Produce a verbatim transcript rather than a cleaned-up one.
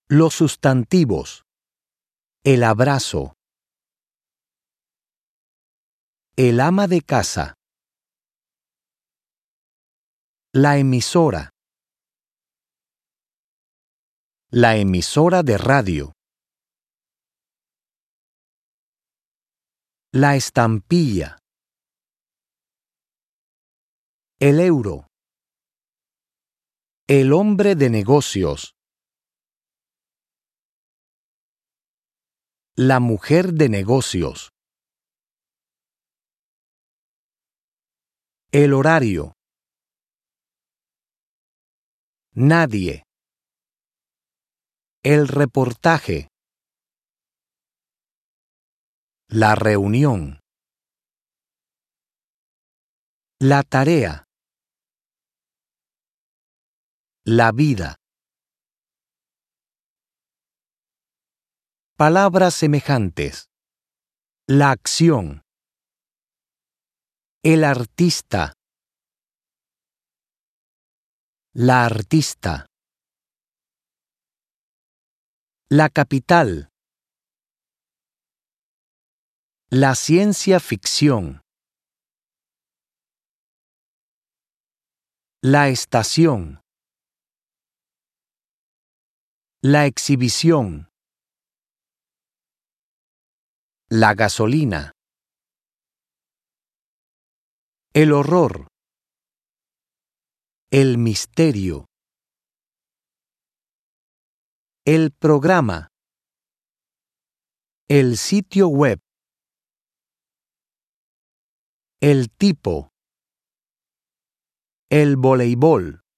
Los sustantivos. El abrazo. El ama de casa. La emisora. La emisora de radio. La estampilla. El euro. El hombre de negocios. La mujer de negocios. El horario. Nadie. El reportaje. La reunión. La tarea. La vida. Palabras semejantes. La acción. El artista. La artista. La capital. La ciencia ficción. La estación. La exhibición. La gasolina. El horror. El misterio. El programa. El sitio web. El tipo. El voleibol.